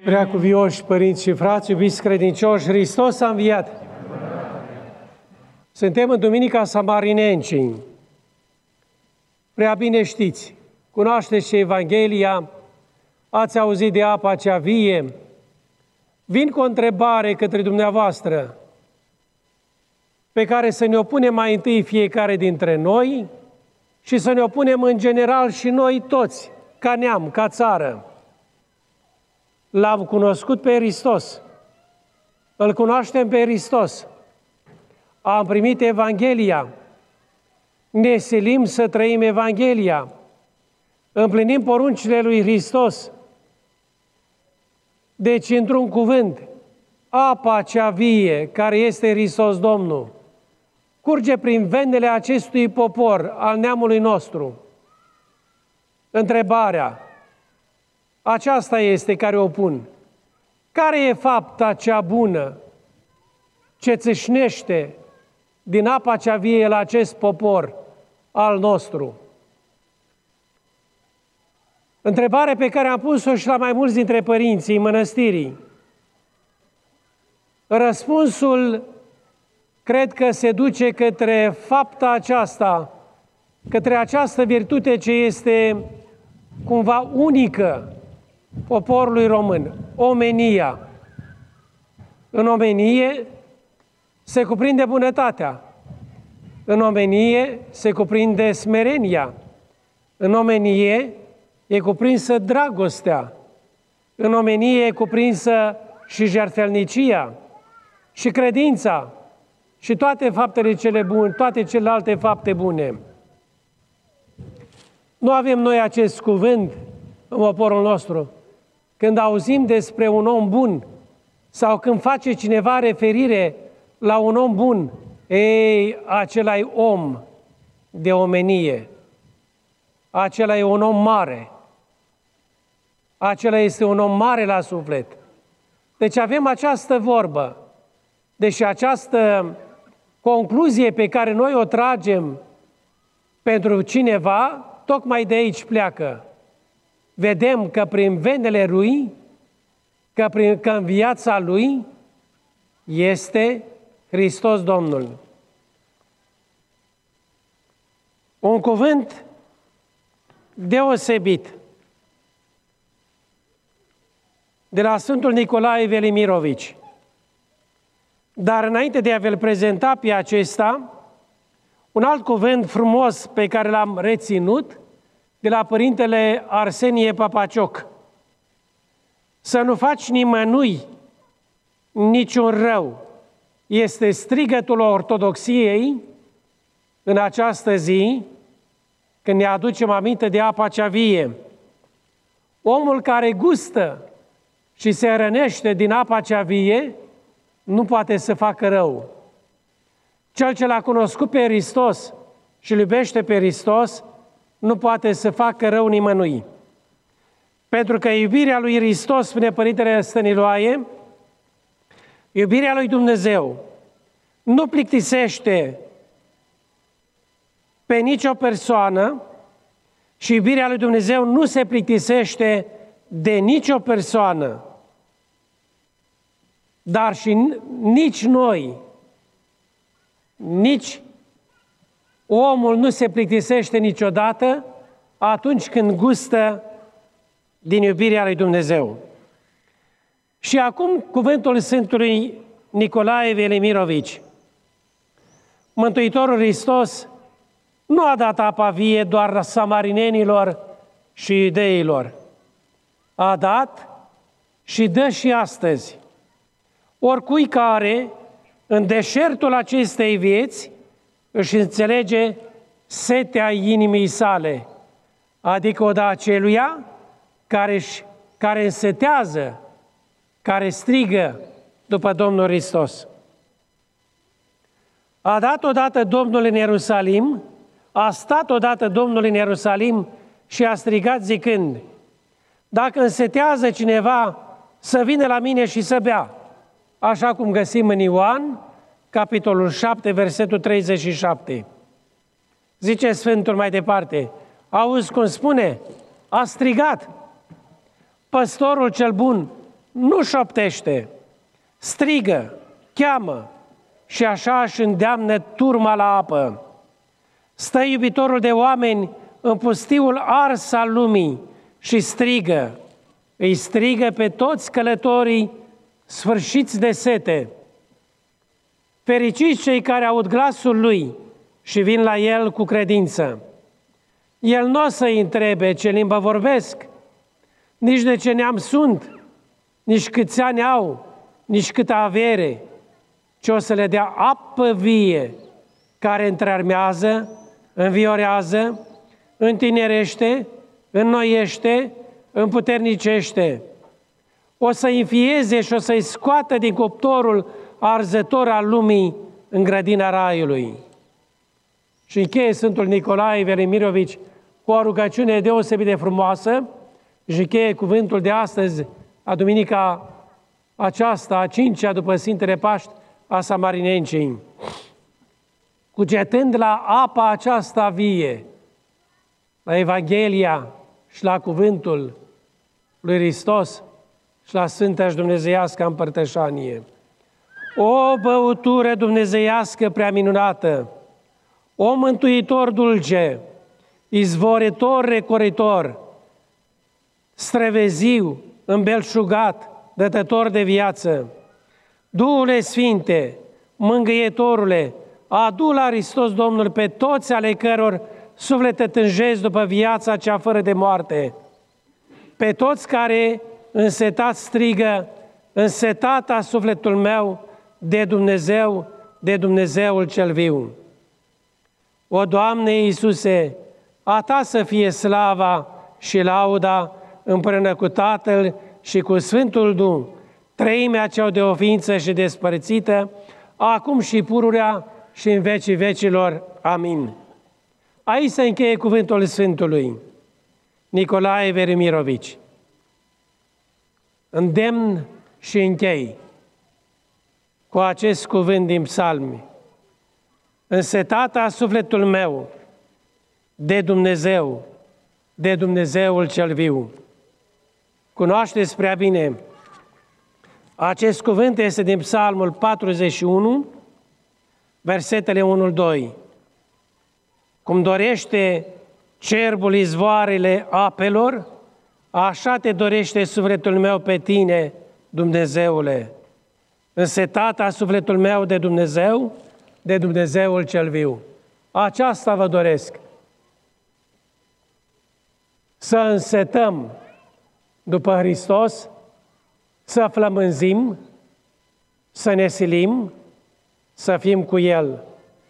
Preacuvioși părinți și frați, iubiți credincioși, Hristos a înviat! Suntem în Duminica Samarinencii. Prea bine știți, cunoașteți și Evanghelia, ați auzit de apa cea vie. Vin cu o întrebare către dumneavoastră, pe care să ne o punem mai întâi fiecare dintre noi și să ne o punem în general și noi toți, ca neam, ca țară. L-am cunoscut pe Hristos, îl cunoaștem pe Hristos, am primit Evanghelia, ne silim să trăim Evanghelia, împlinim poruncile lui Hristos. Deci, într-un cuvânt, apa cea vie, care este Hristos Domnul, curge prin venele acestui popor, al neamului nostru. Întrebarea aceasta este care o pun. Care e fapta cea bună ce țâșnește din apa cea vie la acest popor al nostru? Întrebare pe care am pus-o și la mai mulți dintre părinții mănăstirii. Răspunsul cred că se duce către fapta aceasta, către această virtute ce este cumva unică poporului român, omenia. În omenie se cuprinde bunătatea, în omenie se cuprinde smerenia, în omenie e cuprinsă dragostea, în omenie e cuprinsă și jertfelnicia, și credința, și toate faptele cele bune, toate celelalte fapte bune. Nu avem noi acest cuvânt în poporul nostru. Când auzim despre un om bun sau când face cineva referire la un om bun, ei, acela e om de omenie, acela e un om mare, acela este un om mare la suflet. Deci avem această vorbă, deși această concluzie pe care noi o tragem pentru cineva, tocmai de aici pleacă. Vedem că prin venele lui, că în viața lui este Hristos Domnul. Un cuvânt deosebit de la Sfântul Nicolae Velimirovici. Dar înainte de a vă-l prezenta pe acesta, un alt cuvânt frumos pe care l-am reținut de la Părintele Arsenie Papacioc. Să nu faci nimănui niciun rău. Este strigătul ortodoxiei în această zi, când ne aducem aminte de apa cea vie. Omul care gustă și se rănește din apa cea vie, nu poate să facă rău. Cel ce l-a cunoscut pe Hristos și îl iubește pe Hristos, nu poate să facă rău nimănui. Pentru că iubirea lui Hristos, spune Părintele Stăniloae, iubirea lui Dumnezeu nu plictisește pe nicio persoană și iubirea lui Dumnezeu nu se plictisește de nicio persoană. Dar și nici noi, nici omul nu se plictisește niciodată atunci când gustă din iubirea lui Dumnezeu. Și acum cuvântul Sfântului Nicolae Velimirovici. Mântuitorul Hristos nu a dat apa vie doar samarinenilor și iudeilor. A dat și dă și astăzi. Oricui care, în deșertul acestei vieți, își înțelege setea inimii sale, adică o dă aceluia care însetează, care strigă după Domnul Hristos. A dat odată Domnul în Ierusalim, a stat odată Domnul în Ierusalim și a strigat zicând: dacă însetează cineva, să vină la mine și să bea. Așa cum găsim în Ioan, capitolul 7, versetul 37. Zice Sfântul mai departe: auzi cum spune? A strigat. Păstorul cel bun nu șoptește, strigă, cheamă și așa își îndeamnă turma la apă. Stă iubitorul de oameni în pustiul ars al lumii și strigă, îi strigă pe toți călătorii sfârșiți de sete. Fericiți cei care aud glasul lui și vin la el cu credință. El nu o să-i întrebe ce limbă vorbesc, nici de ce neam sunt, nici câți ani au, nici câtă avere, ci o să le dea apă vie, care întrearmează, înviorează, întinerește, înnoiește, împuternicește. O să-i înfieze și o să-i scoată din cuptorul arzător al lumii în grădina Raiului. Și încheie Sfântul Nicolae Velimirovici cu o rugăciune deosebit de frumoasă și încheie cuvântul de astăzi, a duminica aceasta, a cincea după Sfintele Paști, a Samarinencii. Cugetând la apa aceasta vie, la Evanghelia și la cuvântul lui Hristos și la Sfânta și Dumnezeiască împărtășanie. O băutură dumnezeiască prea minunată, o mântuitor dulce, izvoritor recoritor, străveziu, îmbelșugat, dătător de viață, Duhule Sfinte, mângâietorule, adu la Hristos Domnul pe toți ale căror suflete tânjesc după viața cea fără de moarte, pe toți care însetat strigă, însetata sufletul meu de Dumnezeu, de Dumnezeul cel viu. O, Doamne Iisuse, a Ta să fie slava și lauda împreună cu Tatăl și cu Sfântul Duh, treimea cea de oființă și despărțită, acum și pururea și în vecii vecilor. Amin. Aici se încheie cuvântul Sfântului Nicolae Velimirovici. Îndemn și închei cu acest cuvânt din psalmi. Însetata sufletul meu de Dumnezeu, de Dumnezeul cel viu. Cunoașteți prea bine, acest cuvânt este din Psalmul 41, versetele 1-2. Cum dorește cerbul izvoarele apelor, așa te dorește sufletul meu pe tine, Dumnezeule. Însetata sufletul meu de Dumnezeu, de Dumnezeul cel viu. Aceasta vă doresc. Să însetăm după Hristos, să flămânzim, să ne silim, să fim cu El.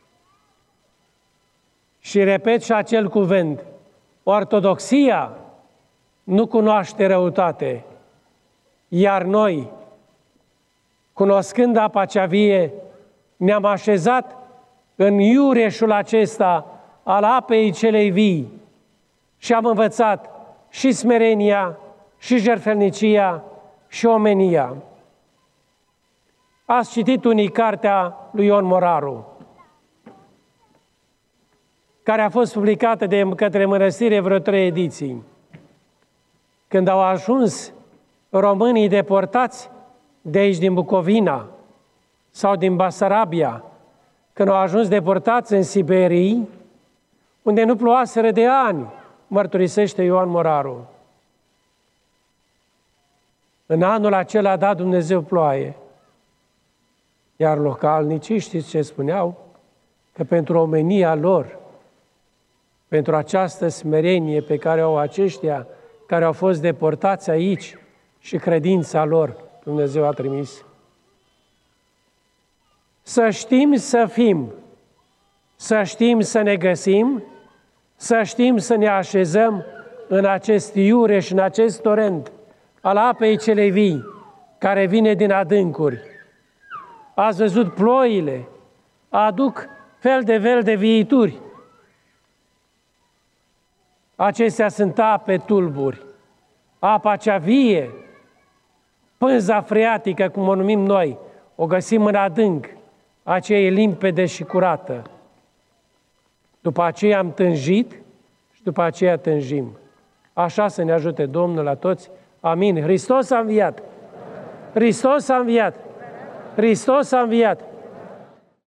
Și repet și acel cuvânt, ortodoxia nu cunoaște răutate, iar noi, cunoscând apa cea vie, ne-am așezat în iureșul acesta al apei celei vii și am învățat și smerenia, și jertfelnicia, și omenia. Ați citit unii cartea lui Ion Moraru, care a fost publicată de către mănăstire vreo 3 ediții. Când au ajuns românii deportați de aici din Bucovina sau din Basarabia, când au ajuns deportați în Siberii, unde nu plouaseră de ani, mărturisește Ioan Moraru. În anul acela a dat Dumnezeu ploaie, iar localnicii, știți ce spuneau? Că pentru omenia lor, pentru această smerenie pe care au aceștia care au fost deportați aici și credința lor, Dumnezeu a trimis. Să știm să fim, să știm să ne găsim, să știm să ne așezăm în acest iureș, în acest torent al apei celei vii, care vine din adâncuri. Ați văzut ploile, aduc fel de viituri. Acestea sunt ape tulburi, apa cea vie, pânza freatică, cum o numim noi, o găsim în adânc, aceea e limpede și curată. După aceea am tânjit și după aceea tânjim. Așa să ne ajute Domnul la toți. Amin. Hristos a înviat! Hristos a înviat! Hristos a înviat!